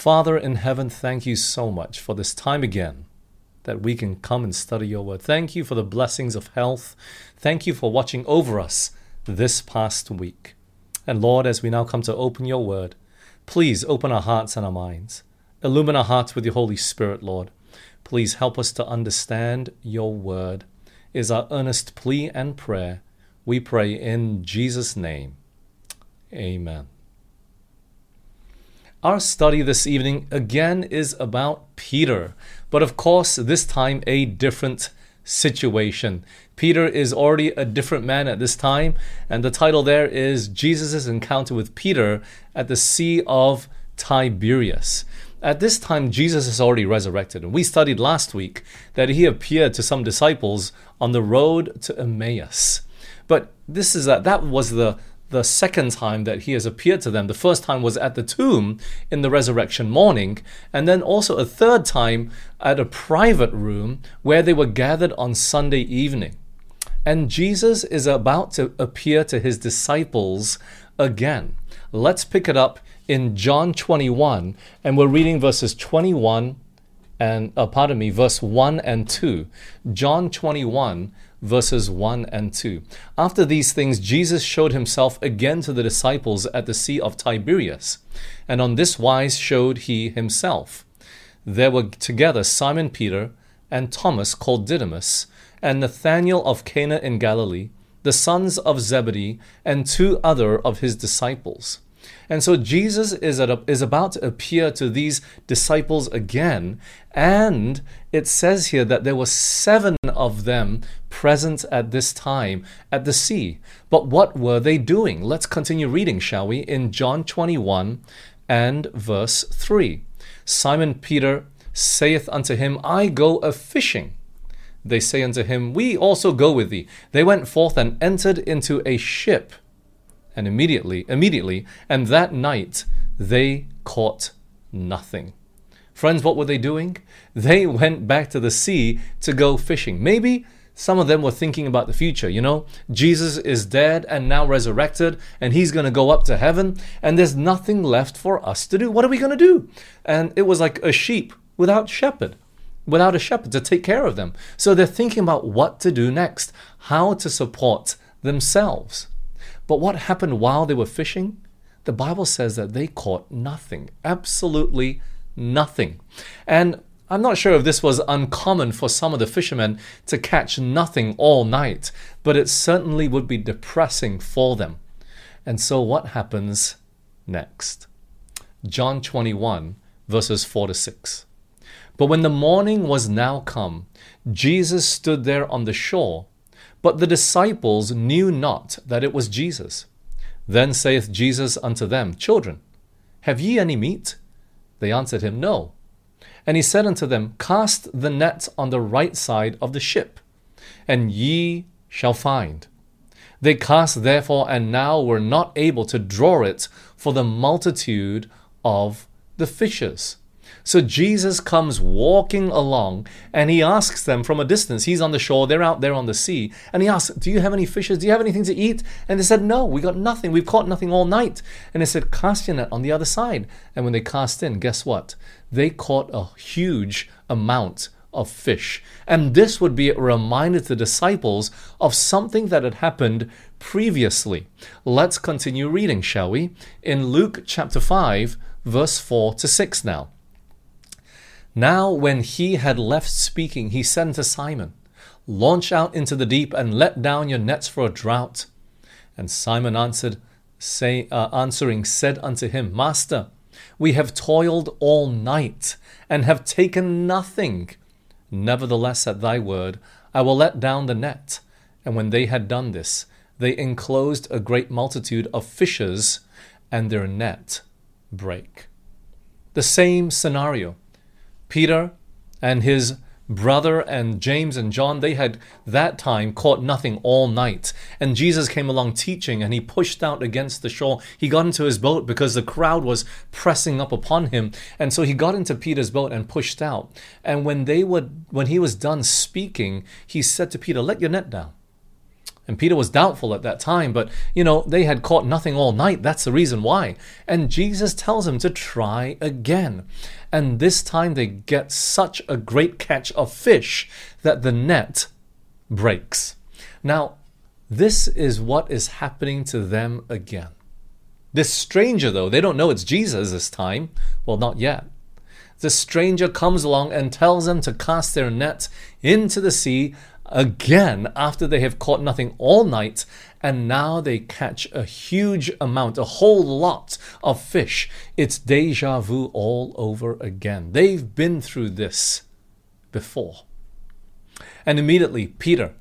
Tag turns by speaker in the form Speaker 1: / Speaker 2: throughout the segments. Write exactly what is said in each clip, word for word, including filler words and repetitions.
Speaker 1: Father in heaven, thank you so much for this time again that we can come and study your word. Thank you for the blessings of health. Thank you for watching over us this past week. And Lord, as we now come to open your word, please open our hearts and our minds. Illumine our hearts with your Holy Spirit, Lord. Please help us to understand your word is our earnest plea and prayer. We pray in Jesus' name. Amen. Our study this evening again is about Peter, but of course this time a different situation. Peter is already a different man at this time, and the title there is Jesus' encounter with Peter at the Sea of Tiberias. At this time, Jesus is already resurrected, and we studied last week that he appeared to some disciples on the road to Emmaus. But this is a, that was the the second time that he has appeared to them. The first time was at the tomb in the resurrection morning, and then also a third time at a private room where they were gathered on Sunday evening. And Jesus is about to appear to his disciples again. Let's pick it up in John twenty-one, and we're reading verses twenty-one and, uh, pardon me, verse one and two. John twenty-one, verses one and two. After these things, Jesus showed himself again to the disciples at the Sea of Tiberias, and on this wise showed he himself. There were together Simon Peter and Thomas called Didymus, and Nathanael of Cana in Galilee, the sons of Zebedee, and two other of his disciples. And so Jesus is, at a, is about to appear to these disciples again, and it says here that there were seven of them present at this time at the sea. But what were they doing? Let's continue reading, shall we, in John twenty-one and verse three. Simon Peter saith unto him, I go a-fishing. They say unto him, We also go with thee. They went forth and entered into a ship, and immediately, immediately, and that night they caught nothing. Friends, what were they doing? They went back to the sea to go fishing. Maybe some of them were thinking about the future. You know, Jesus is dead and now resurrected, and he's going to go up to heaven, and there's nothing left for us to do. What are we going to do? And it was like a sheep without shepherd, without a shepherd to take care of them. So they're thinking about what to do next, how to support themselves. But what happened while they were fishing? The Bible says that they caught nothing, absolutely nothing. And I'm not sure if this was uncommon for some of the fishermen to catch nothing all night, but it certainly would be depressing for them. And so what happens next? John twenty-one, verses four to six. But when the morning was now come, Jesus stood there on the shore, but the disciples knew not that it was Jesus. Then saith Jesus unto them, Children, have ye any meat? They answered him, No. And he said unto them, Cast the net on the right side of the ship, and ye shall find. They cast therefore, and now were not able to draw it for the multitude of the fishes. So Jesus comes walking along, and he asks them from a distance. He's on the shore, they're out there on the sea, and he asks, Do you have any fishes? Do you have anything to eat? And they said, No, we got nothing. We've caught nothing all night. And they said, Cast your net on the other side. And when they cast in, guess what? They caught a huge amount of fish. And this would be a reminder to the disciples of something that had happened previously. Let's continue reading, shall we? In Luke chapter five, verse four to six now. Now when he had left speaking, he said unto Simon, Launch out into the deep, and let down your nets for a draught. And Simon answered, say, uh, answering, said unto him, Master, we have toiled all night, and have taken nothing. Nevertheless, at thy word, I will let down the net. And when they had done this, they enclosed a great multitude of fishes, and their net brake. The same scenario. Peter and his brother and James and John, they had that time caught nothing all night. And Jesus came along teaching, and he pushed out against the shore. He got into his boat because the crowd was pressing up upon him. And so he got into Peter's boat and pushed out. And when they would, when he was done speaking, he said to Peter, Let your net down. And Peter was doubtful at that time, but, you know, they had caught nothing all night. That's the reason why. And Jesus tells him to try again. And this time they get such a great catch of fish that the net breaks. Now, this is what is happening to them again. This stranger, though, they don't know it's Jesus this time. Well, not yet. The stranger comes along and tells them to cast their net into the sea again after they have caught nothing all night, and now they catch a huge amount, a whole lot of fish. It's deja vu all over again. They've been through this before. And immediately, Peter,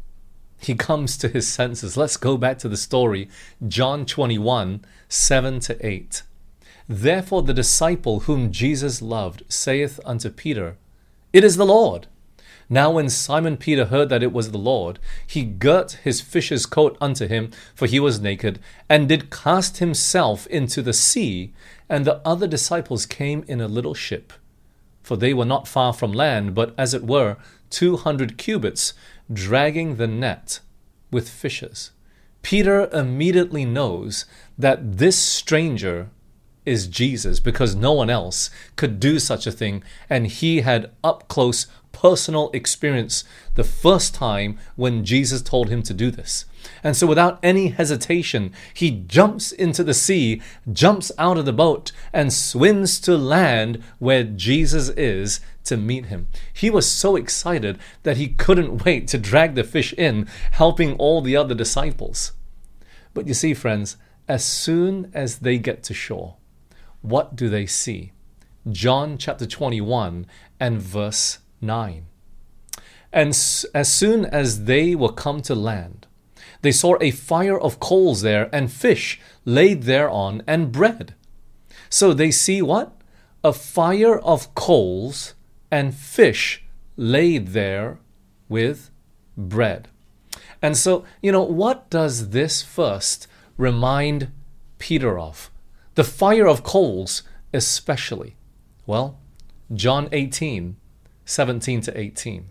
Speaker 1: he comes to his senses. Let's go back to the story, John twenty-one, seven to eight. Therefore the disciple whom Jesus loved saith unto Peter, It is the Lord. Now when Simon Peter heard that it was the Lord, he girt his fisher's coat unto him, for he was naked, and did cast himself into the sea. And the other disciples came in a little ship, for they were not far from land, but as it were two hundred cubits, dragging the net with fishes. Peter immediately knows that this stranger is Jesus, because no one else could do such a thing, and he had up close personal experience the first time when Jesus told him to do this. And so without any hesitation, he jumps into the sea, jumps out of the boat, and swims to land where Jesus is to meet him. He was so excited that he couldn't wait to drag the fish in, helping all the other disciples. But you see, friends, as soon as they get to shore, what do they see? John chapter twenty-one and verse nine. And as soon as they were come to land, they saw a fire of coals there, and fish laid thereon, and bread. So they see what? A fire of coals and fish laid there with bread. And so, you know, what does this first remind Peter of? The fire of coals especially. Well, John eighteen, seventeen to eighteen.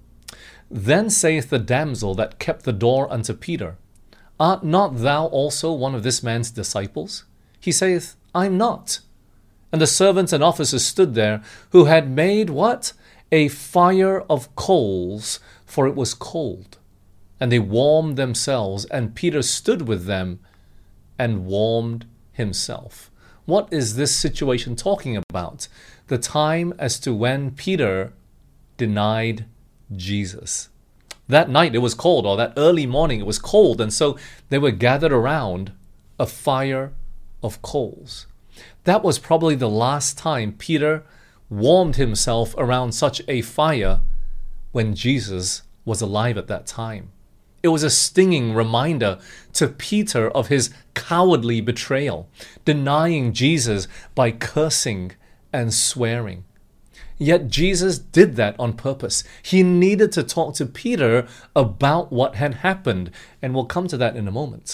Speaker 1: Then saith the damsel that kept the door unto Peter, Art not thou also one of this man's disciples? He saith, I'm not. And the servants and officers stood there, who had made what? A fire of coals, for it was cold. And they warmed themselves, and Peter stood with them and warmed himself. What is this situation talking about? The time as to when Peter denied Jesus. That night it was cold, or that early morning it was cold, and so they were gathered around a fire of coals. That was probably the last time Peter warmed himself around such a fire when Jesus was alive at that time. It was a stinging reminder to Peter of his cowardly betrayal, denying Jesus by cursing and swearing. Yet Jesus did that on purpose. He needed to talk to Peter about what had happened, and we'll come to that in a moment.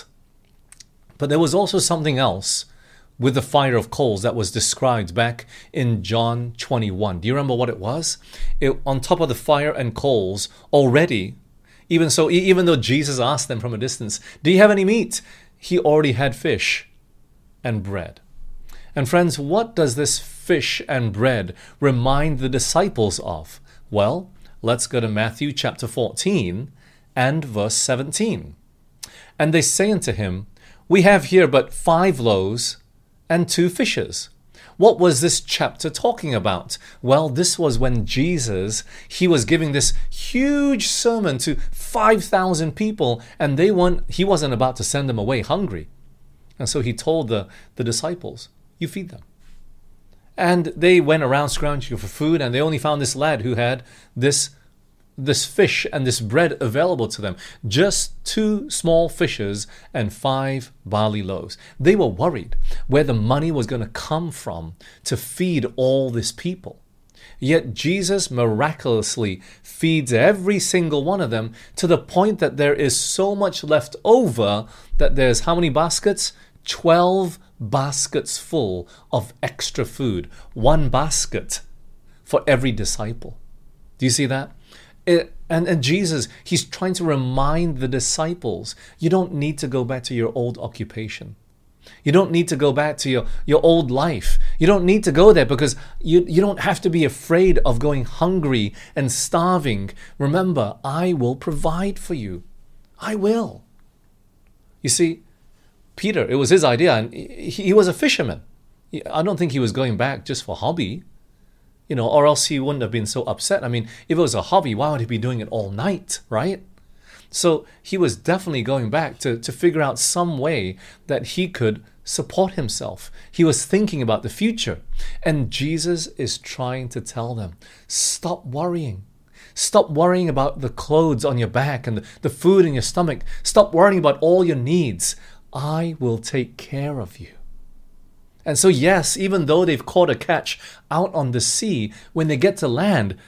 Speaker 1: But there was also something else with the fire of coals that was described back in John twenty-one. Do you remember what it was? It, on top of the fire and coals, already, even so, even though Jesus asked them from a distance, do you have any meat? He already had fish and bread. And friends, what does this fish and bread remind the disciples of? Well, let's go to Matthew chapter fourteen and verse seventeen. And they say unto him, We have here but five loaves and two fishes. What was this chapter talking about? Well, this was when Jesus, he was giving this huge sermon to five thousand people, and they weren't, he wasn't about to send them away hungry. And so he told the, the disciples, you feed them. And they went around scrounging for food, and they only found this lad who had this this fish and this bread available to them. Just two small fishes and five barley loaves. They were worried where the money was going to come from to feed all this people. Yet Jesus miraculously feeds every single one of them, to the point that there is so much left over that there's how many baskets? Twelve baskets full of extra food. One basket for every disciple. Do you see that? It, and, and Jesus, he's trying to remind the disciples, you don't need to go back to your old occupation. You don't need to go back to your, your old life. You don't need to go there because you, you don't have to be afraid of going hungry and starving. Remember, I will provide for you. I will. You see, Peter, it was his idea, and he, he was a fisherman. I don't think he was going back just for hobby, you know, or else he wouldn't have been so upset. I mean, if it was a hobby, why would he be doing it all night, right? So he was definitely going back to, to figure out some way that he could support himself. He was thinking about the future. And Jesus is trying to tell them, stop worrying. Stop worrying about the clothes on your back and the, the food in your stomach. Stop worrying about all your needs. I will take care of you. And so yes, even though they've caught a catch out on the sea, when they get to land,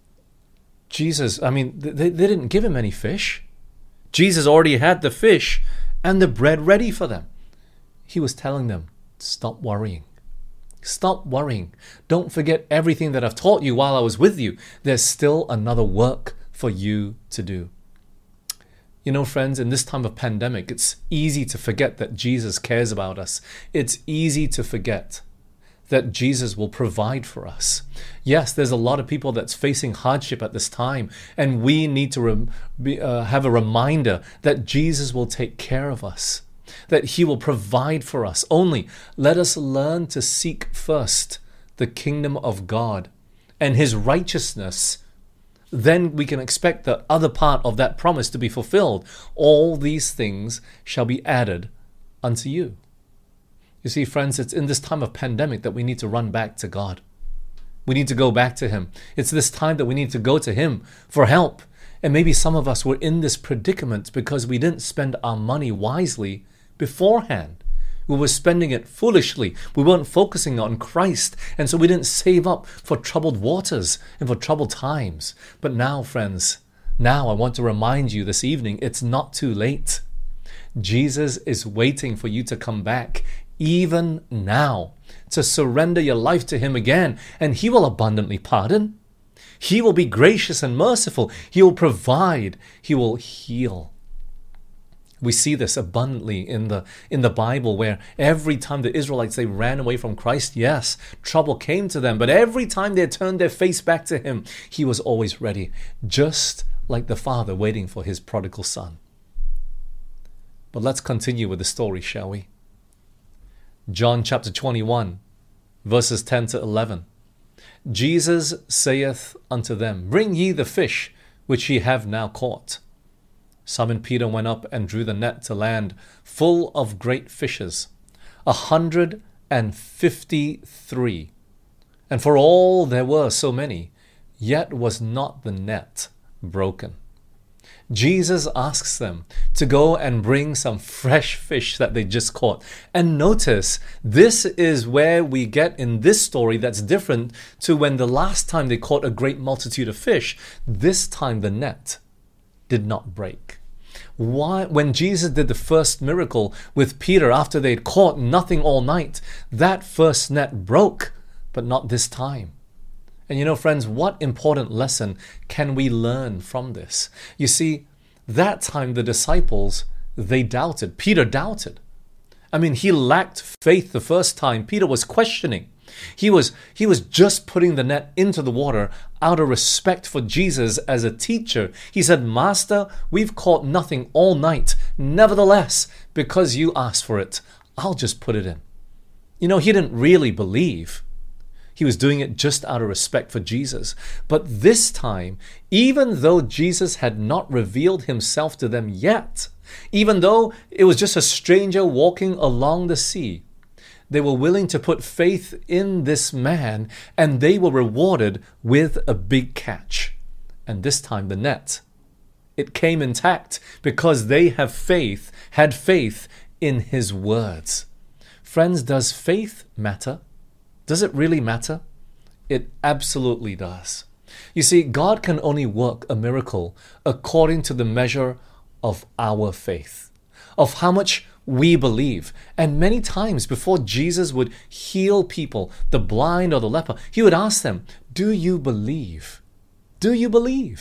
Speaker 1: Jesus, I mean, they, they didn't give him any fish. Jesus already had the fish and the bread ready for them. He was telling them, stop worrying. Stop worrying. Don't forget everything that I've taught you while I was with you. There's still another work for you to do. You know, friends, in this time of pandemic, it's easy to forget that Jesus cares about us. It's easy to forget that Jesus will provide for us. Yes, there's a lot of people that's facing hardship at this time, and we need to rem- be, uh, have a reminder that Jesus will take care of us, that he will provide for us. Only let us learn to seek first the kingdom of God and his righteousness. Then we can expect the other part of that promise to be fulfilled. All these things shall be added unto you. You see, friends, it's in this time of pandemic that we need to run back to God. We need to go back to him. It's this time that we need to go to him for help. And maybe some of us were in this predicament because we didn't spend our money wisely beforehand. We were spending it foolishly. We weren't focusing on Christ. And so we didn't save up for troubled waters and for troubled times. But now, friends, now I want to remind you this evening, it's not too late. Jesus is waiting for you to come back even now, to surrender your life to him again, and he will abundantly pardon. He will be gracious and merciful. He will provide. He will heal. We see this abundantly in the in the Bible, where every time the Israelites, they ran away from Christ, yes, trouble came to them, but every time they turned their face back to him, he was always ready, just like the father waiting for his prodigal son. But let's continue with the story, shall we? John chapter twenty-one, verses ten to eleven. Jesus saith unto them, Bring ye the fish which ye have now caught. Simon Peter went up and drew the net to land, full of great fishes, a hundred and fifty-three. And for all there were so many, yet was not the net broken. Jesus asks them to go and bring some fresh fish that they just caught. And notice, this is where we get in this story that's different to when the last time they caught a great multitude of fish. This time the net did not break. Why? When Jesus did the first miracle with Peter after they'd caught nothing all night, that first net broke, but not this time. And you know, friends, what important lesson can we learn from this? You see, that time the disciples, they doubted. Peter doubted. I mean, he lacked faith the first time. Peter was questioning. He was, he was just putting the net into the water out of respect for Jesus as a teacher. He said, Master, we've caught nothing all night. Nevertheless, because you asked for it, I'll just put it in. You know, he didn't really believe. He was doing it just out of respect for Jesus. But this time, even though Jesus had not revealed himself to them yet, even though it was just a stranger walking along the sea, they were willing to put faith in this man, and they were rewarded with a big catch. And this time the net, it came intact because they have faith, had faith in his words. Friends, does faith matter? Does it really matter? It absolutely does. You see, God can only work a miracle according to the measure of our faith, of how much we believe. And many times before Jesus would heal people, the blind or the leper, he would ask them, do you believe? Do you believe?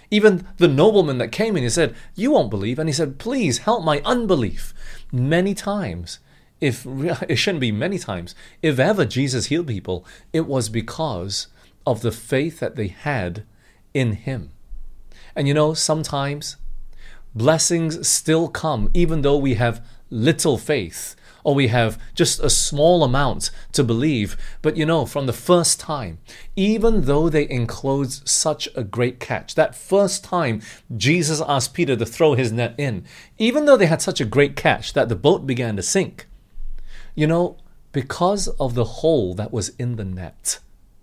Speaker 1: Even the nobleman that came in, he said, you won't believe. And he said, please help my unbelief. Many times, if it shouldn't be many times, if ever Jesus healed people, it was because of the faith that they had in him. And you know, sometimes blessings still come even though we have little faith, or we have just a small amount to believe. But you know, from the first time, even though they enclosed such a great catch, that first time Jesus asked Peter to throw his net in, even though they had such a great catch that the boat began to sink, you know, because of the hole that was in the net,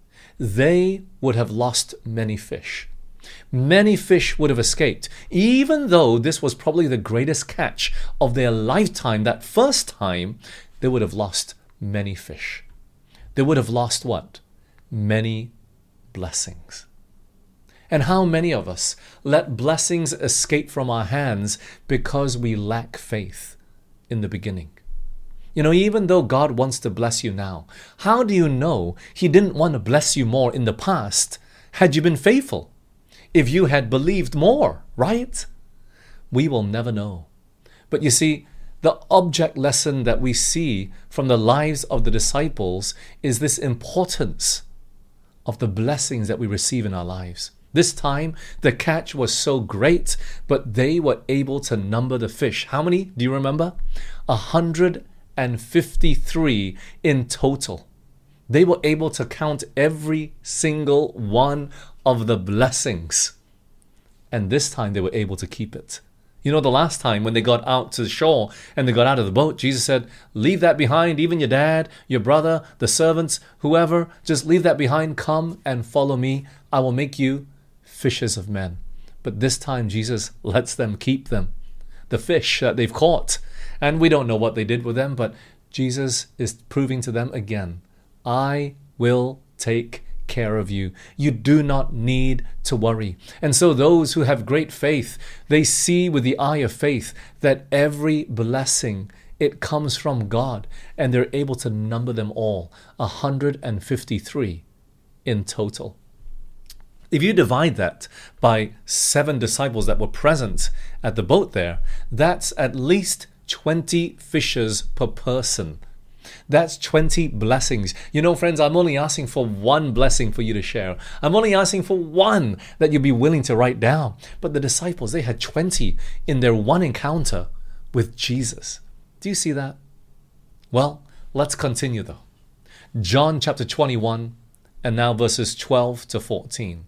Speaker 1: they would have lost many fish. Many fish would have escaped, even though this was probably the greatest catch of their lifetime. That first time, they would have lost many fish. They would have lost what? Many blessings. And how many of us let blessings escape from our hands because we lack faith in the beginning? You know, even though God wants to bless you now, how do you know He didn't want to bless you more in the past had you been faithful? If you had believed more, right? We will never know. But you see, the object lesson that we see from the lives of the disciples is this importance of the blessings that we receive in our lives. This time, the catch was so great, but they were able to number the fish. How many do you remember? one hundred fifty-three in total. They were able to count every single one of the blessings. And this time they were able to keep it. You know, the last time when they got out to the shore and they got out of the boat, Jesus said, leave that behind, even your dad, your brother, the servants, whoever, just leave that behind. Come and follow me. I will make you fishers of men. But this time Jesus lets them keep them, the fish that they've caught. And we don't know what they did with them, but Jesus is proving to them again, I will take care of you. You do not need to worry. And so those who have great faith, they see with the eye of faith that every blessing, it comes from God, and they're able to number them all, one hundred fifty-three in total. If you divide that by seven disciples that were present at the boat there, that's at least twenty fishes per person. That's twenty blessings. You know, friends, I'm only asking for one blessing for you to share. I'm only asking for one that you'll be willing to write down. But the disciples, they had twenty in their one encounter with Jesus. Do you see that? Well, let's continue though. John chapter twenty-one, and now verses twelve to fourteen.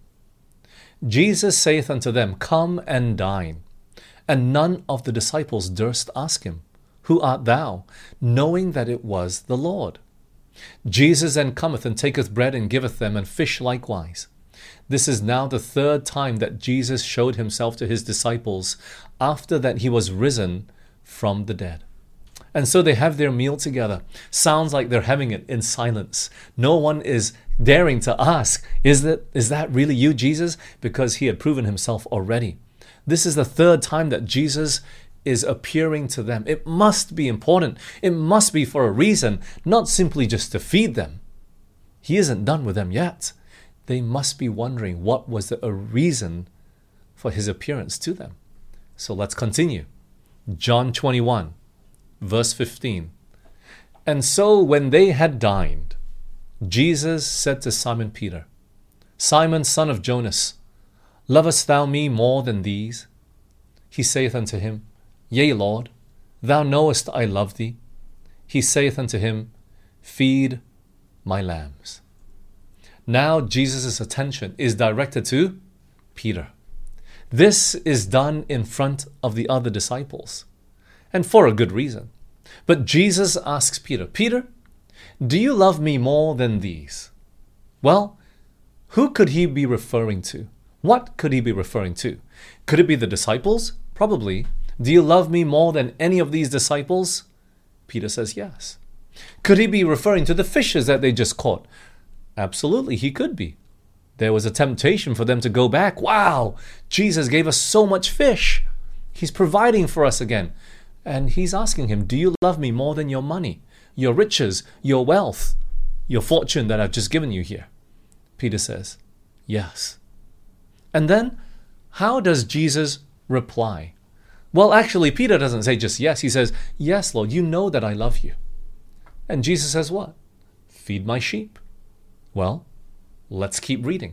Speaker 1: Jesus saith unto them, come and dine. And none of the disciples durst ask him, who art thou? Knowing that it was the Lord. Jesus then cometh and taketh bread and giveth them, and fish likewise. This is now the third time that Jesus showed himself to his disciples after that he was risen from the dead. And so they have their meal together. Sounds like they're having it in silence. No one is daring to ask, is that, is that really you, Jesus? Because he had proven himself already. This is the third time that Jesus is appearing to them. It must be important. It must be for a reason, not simply just to feed them. He isn't done with them yet. They must be wondering what was the a reason for his appearance to them. So let's continue. John twenty-one, verse fifteen. And so when they had dined, Jesus said to Simon Peter, Simon, son of Jonas, lovest thou me more than these? He saith unto him, Yea, Lord, thou knowest I love thee. He saith unto him, feed my lambs. Now Jesus' attention is directed to Peter. This is done in front of the other disciples, and for a good reason. But Jesus asks Peter, Peter, do you love me more than these? Well, who could he be referring to? What could he be referring to? Could it be the disciples? Probably. Do you love me more than any of these disciples? Peter says yes. Could he be referring to the fishes that they just caught? Absolutely, he could be. There was a temptation for them to go back. Wow, Jesus gave us so much fish. He's providing for us again. And he's asking him, do you love me more than your money, your riches, your wealth, your fortune that I've just given you here? Peter says, yes. And then, how does Jesus reply? Well, actually, Peter doesn't say just yes. He says, yes, Lord, you know that I love you. And Jesus says what? Feed my sheep. Well, let's keep reading.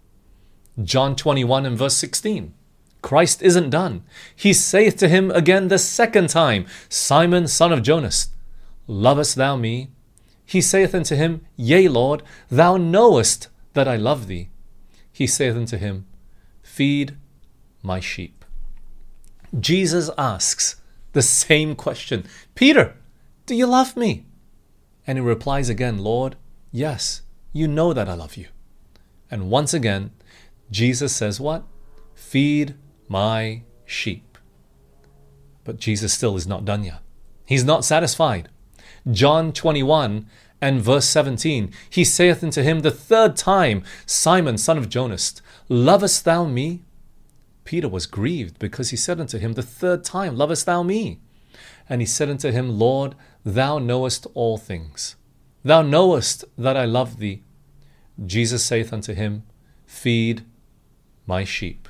Speaker 1: John twenty-one and verse sixteen. Christ isn't done. He saith to him again the second time, Simon, son of Jonas, lovest thou me? He saith unto him, Yea, Lord, thou knowest that I love thee. He saith unto him, Feed my sheep. Jesus asks the same question. Peter, do you love me? And he replies again, Lord, yes, you know that I love you. And once again, Jesus says what? Feed my sheep. But Jesus still is not done yet. He's not satisfied. John twenty-one and verse seventeen, he saith unto him the third time, Simon, son of Jonas, lovest thou me? Peter was grieved because he said unto him the third time, lovest thou me? And he said unto him, Lord, thou knowest all things. Thou knowest that I love thee. Jesus saith unto him, Feed my sheep.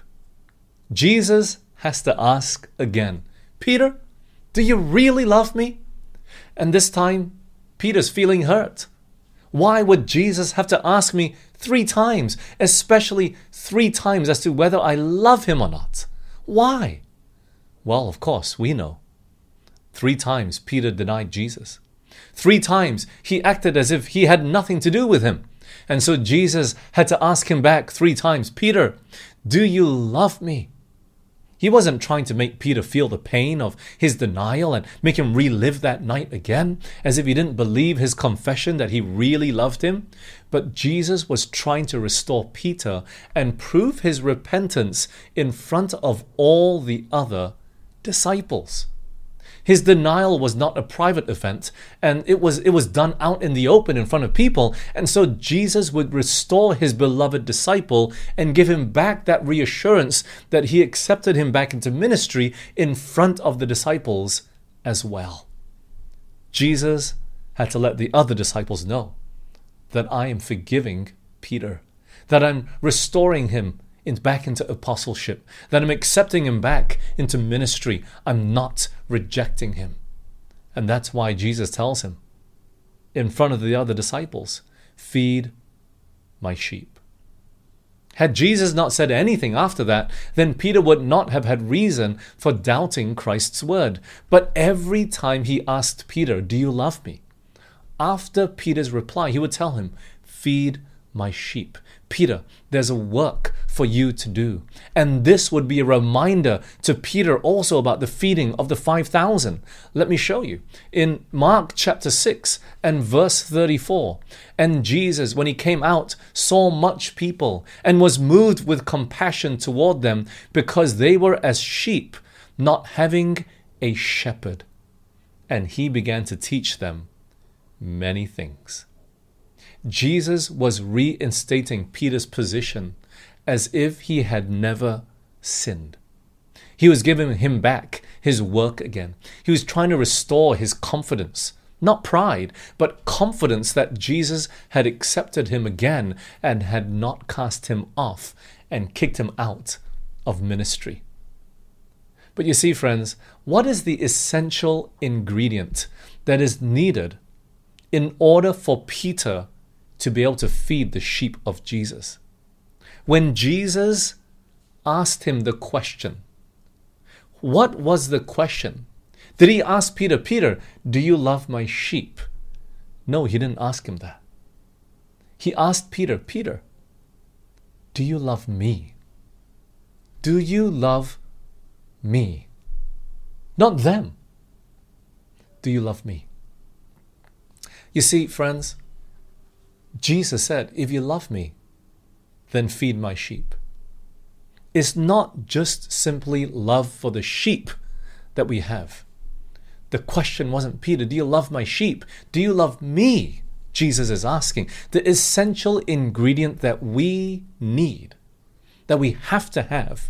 Speaker 1: Jesus has to ask again, Peter, do you really love me? And this time, Peter's feeling hurt. Why would Jesus have to ask me three times, especially three times as to whether I love him or not? Why? Well, of course, we know. Three times Peter denied Jesus. Three times he acted as if he had nothing to do with him. And so Jesus had to ask him back three times, Peter, do you love me? He wasn't trying to make Peter feel the pain of his denial and make him relive that night again, as if he didn't believe his confession that he really loved him. But Jesus was trying to restore Peter and prove his repentance in front of all the other disciples. His denial was not a private event, and it was it was done out in the open in front of people. And so Jesus would restore his beloved disciple and give him back that reassurance that he accepted him back into ministry in front of the disciples as well. Jesus had to let the other disciples know that I am forgiving Peter, that I'm restoring him In, back into apostleship, that I'm accepting him back into ministry. I'm not rejecting him. And that's why Jesus tells him in front of the other disciples, feed my sheep. Had Jesus not said anything after that, then Peter would not have had reason for doubting Christ's word. But every time he asked Peter, do you love me? After Peter's reply, he would tell him, feed my sheep. Peter, there's a work for you to do. And this would be a reminder to Peter also about the feeding of the five thousand. Let me show you. In Mark chapter six and verse thirty-four, and Jesus, when he came out, saw much people and was moved with compassion toward them because they were as sheep, not having a shepherd. And he began to teach them many things. Jesus was reinstating Peter's position as if he had never sinned. He was giving him back his work again. He was trying to restore his confidence, not pride, but confidence that Jesus had accepted him again and had not cast him off and kicked him out of ministry. But you see, friends, what is the essential ingredient that is needed in order for Peter to be able to feed the sheep of Jesus? When Jesus asked him the question, what was the question? Did he ask Peter, Peter, do you love my sheep? No, he didn't ask him that. He asked Peter, Peter, do you love me? Do you love me? Not them. Do you love me? You see, friends, Jesus said, if you love me, then feed my sheep. It's not just simply love for the sheep that we have. The question wasn't, Peter, do you love my sheep? Do you love me? Jesus is asking. The essential ingredient that we need, that we have to have,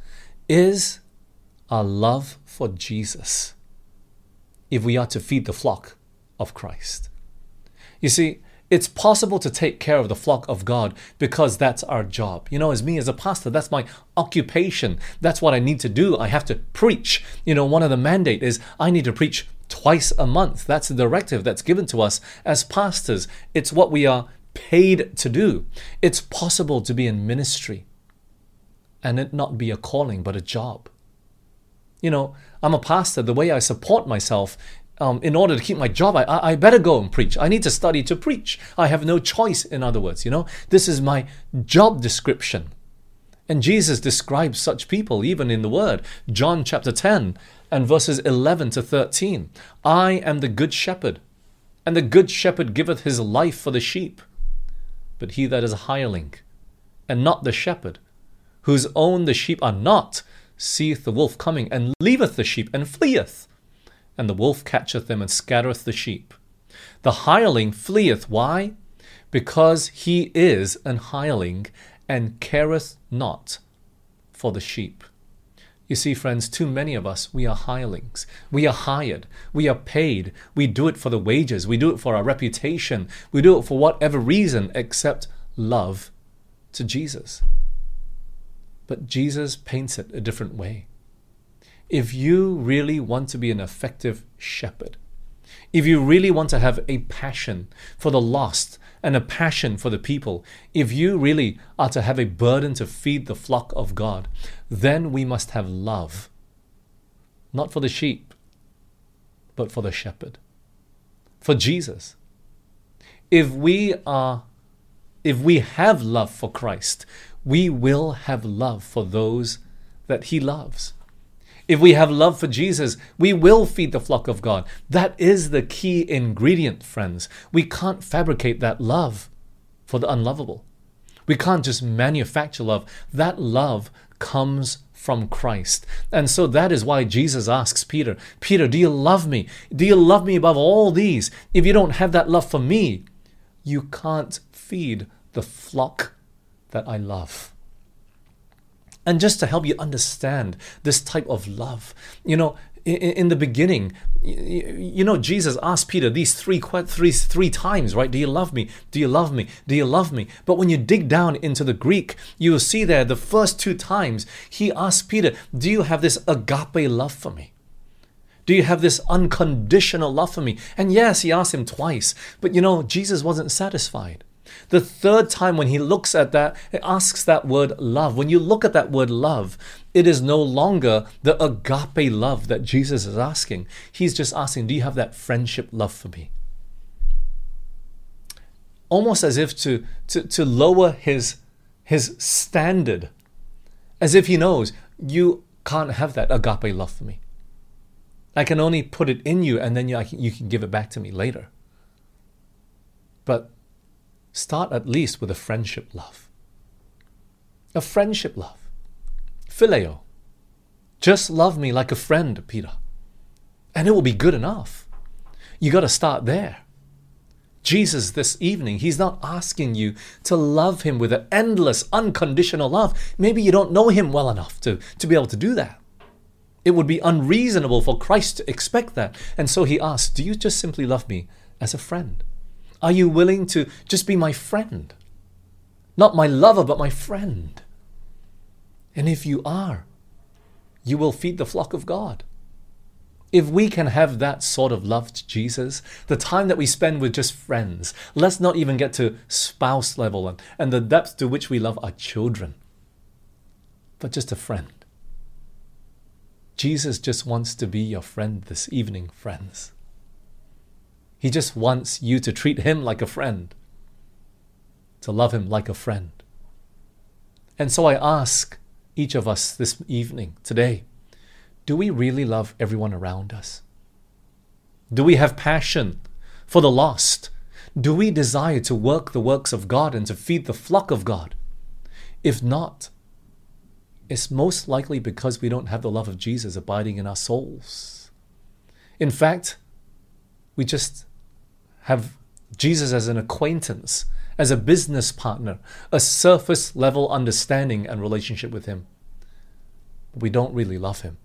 Speaker 1: is our love for Jesus if we are to feed the flock of Christ. You see, It's possible to take care of the flock of God because that's our job. You know, as me as a pastor, that's my occupation. That's what I need to do. I have to preach. You know, one of the mandate is I need to preach twice a month. That's the directive that's given to us as pastors. It's what we are paid to do. It's possible to be in ministry and it not be a calling but a job. You know, I'm a pastor. The way I support myself, um, in order to keep my job, I, I better go and preach. I need to study to preach. I have no choice, in other words. You know, this is my job description. And Jesus describes such people even in the Word. John chapter ten and verses eleven to thirteen. I am the good shepherd, and the good shepherd giveth his life for the sheep. But he that is a hireling, and not the shepherd, whose own the sheep are not, seeth the wolf coming, and leaveth the sheep, and fleeth. And the wolf catcheth them, and scattereth the sheep. The hireling fleeth. Why? Because he is an hireling, and careth not for the sheep. You see, friends, too many of us, we are hirelings. We are hired. We are paid. We do it for the wages. We do it for our reputation. We do it for whatever reason except love to Jesus. But Jesus paints it a different way. If you really want to be an effective shepherd, if you really want to have a passion for the lost and a passion for the people, if you really are to have a burden to feed the flock of God, then we must have love, not for the sheep, but for the shepherd, for Jesus. If we are, if we have love for Christ, we will have love for those that he loves. If we have love for Jesus, we will feed the flock of God. That is the key ingredient, friends. We can't fabricate that love for the unlovable. We can't just manufacture love. That love comes from Christ. And so that is why Jesus asks Peter, Peter, do you love me? Do you love me above all these? If you don't have that love for me, you can't feed the flock that I love. And just to help you understand this type of love, you know, in, in the beginning, you, you know, Jesus asked Peter these three, three, three times, right? Do you love me? Do you love me? Do you love me? But when you dig down into the Greek, you will see there the first two times he asked Peter, do you have this agape love for me? Do you have this unconditional love for me? And yes, he asked him twice, but you know, Jesus wasn't satisfied. The third time when he looks at that, it asks that word love. When you look at that word love, it is no longer the agape love that Jesus is asking. He's just asking, do you have that friendship love for me? Almost as if to, to, to lower his, his standard, as if he knows you can't have that agape love for me. I can only put it in you and then you, I can, you can give it back to me later. But start at least with a friendship love. A friendship love. Phileo. Just love me like a friend, Peter. And it will be good enough. You got to start there. Jesus this evening, he's not asking you to love him with an endless, unconditional love. Maybe you don't know him well enough to, to be able to do that. It would be unreasonable for Christ to expect that. And so he asks, do you just simply love me as a friend? Are you willing to just be my friend? Not my lover, but my friend. And if you are, you will feed the flock of God. If we can have that sort of love to Jesus, the time that we spend with just friends, let's not even get to spouse level and, and the depth to which we love our children, but just a friend. Jesus just wants to be your friend this evening, friends. He just wants you to treat him like a friend, to love him like a friend. And so I ask each of us this evening, today, do we really love everyone around us? Do we have passion for the lost? Do we desire to work the works of God and to feed the flock of God? If not, it's most likely because we don't have the love of Jesus abiding in our souls. In fact, we just have Jesus as an acquaintance, as a business partner, a surface level understanding and relationship with him. But we don't really love him.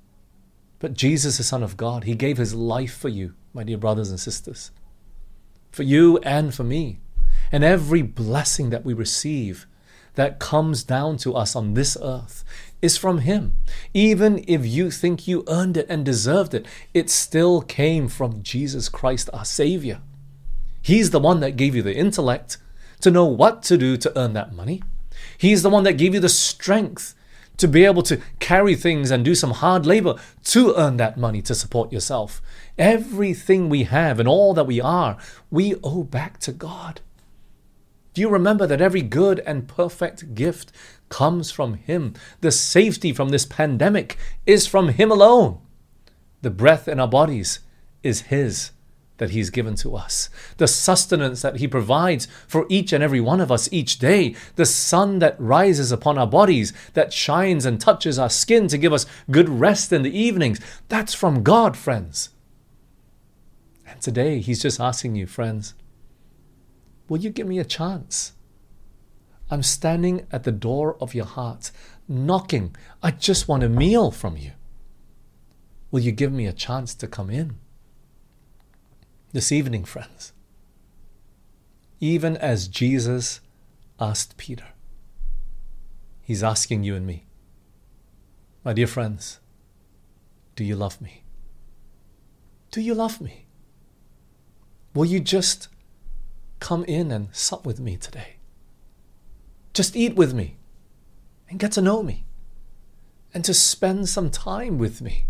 Speaker 1: But Jesus, the Son of God, he gave his life for you, my dear brothers and sisters. for you and for me. And every blessing that we receive that comes down to us on this earth is from Him. Even if you think you earned it and deserved it, it still came from Jesus Christ, our Savior. He's the one that gave you the intellect to know what to do to earn that money. He's the one that gave you the strength to be able to carry things and do some hard labor to earn that money to support yourself. Everything we have and all that we are, we owe back to God. Do you remember that every good and perfect gift comes from Him? The safety from this pandemic is from Him alone. The breath in our bodies is His, that He's given to us. The sustenance that He provides for each and every one of us each day. The sun that rises upon our bodies, that shines and touches our skin to give us good rest in the evenings. That's from God, friends. And today He's just asking you, friends, will you give me a chance? I'm standing at the door of your heart, knocking. I just want a meal from you. Will you give me a chance to come in? This evening, friends, even as Jesus asked Peter, He's asking you and me, my dear friends, do you love me? Do you love me? Will you just come in and sup with me today? Just eat with me and get to know me and to spend some time with me.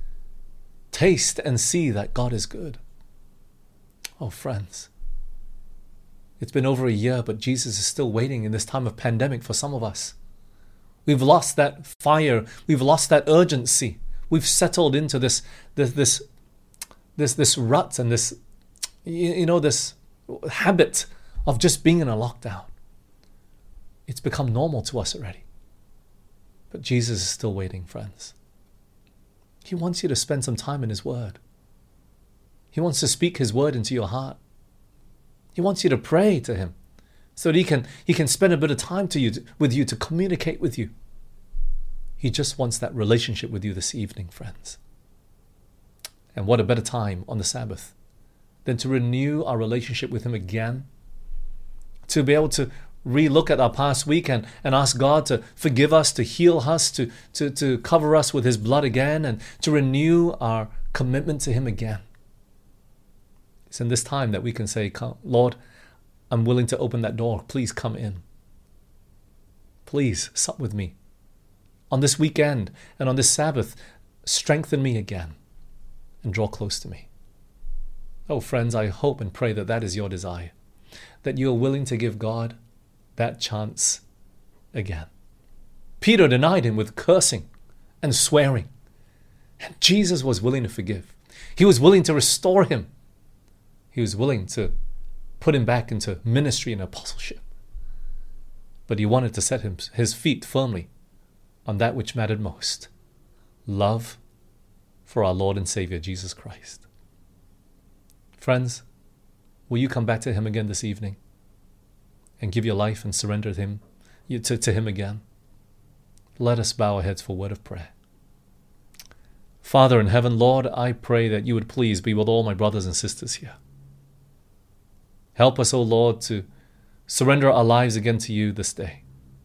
Speaker 1: Taste and see that God is good. Oh, friends, it's been over a year, but Jesus is still waiting in this time of pandemic for some of us. We've lost that fire. We've lost that urgency. We've settled into this, this, this, this, this rut and this, you know, this habit of just being in a lockdown. It's become normal to us already. But Jesus is still waiting, friends. He wants you to spend some time in His Word. He wants to speak His Word into your heart. He wants you to pray to Him so that He can, he can spend a bit of time to you, with you to communicate with you. He just wants that relationship with you this evening, friends. And what a better time on the Sabbath than to renew our relationship with Him again, to be able to re-look at our past week and, and ask God to forgive us, to heal us, to, to, to cover us with His blood again, and to renew our commitment to Him again. It's in this time that we can say, Lord, I'm willing to open that door. Please come in. Please sup with me. On this weekend and on this Sabbath, strengthen me again and draw close to me. Oh, friends, I hope and pray that that is your desire, that you are willing to give God that chance again. Peter denied Him with cursing and swearing, and Jesus was willing to forgive. He was willing to restore him. He was willing to put him back into ministry and apostleship. But he wanted to set him, his feet firmly on that which mattered most: love for our Lord and Savior, Jesus Christ. Friends, will you come back to Him again this evening and give your life and surrender to Him, to, to Him again? Let us bow our heads for a word of prayer. Father in heaven, Lord, I pray that you would please be with all my brothers and sisters here. Help us, O Lord, to surrender our lives again to you this day.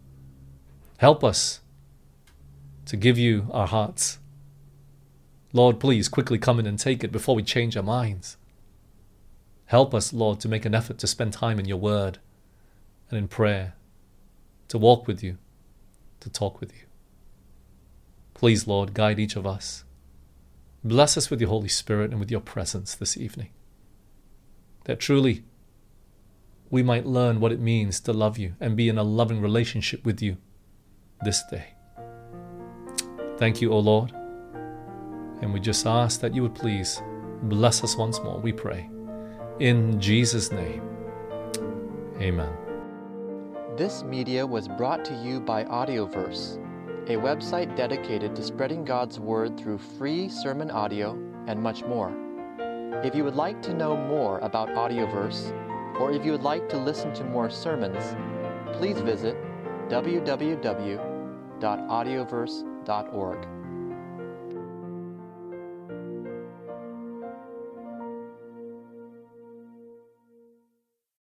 Speaker 1: Help us to give you our hearts. Lord, please quickly come in and take it before we change our minds. Help us, Lord, to make an effort to spend time in your word and in prayer, to walk with you, to talk with you. Please, Lord, guide each of us. Bless us with your Holy Spirit and with your presence this evening, that truly we might learn what it means to love you and be in a loving relationship with you this day. Thank you, O Lord. And we just ask that you would please bless us once more, we pray. In Jesus' name, amen.
Speaker 2: This media was brought to you by Audioverse, a website dedicated to spreading God's Word through free sermon audio and much more. If you would like to know more about Audioverse, or if you would like to listen to more sermons, please visit w w w dot audioverse dot org.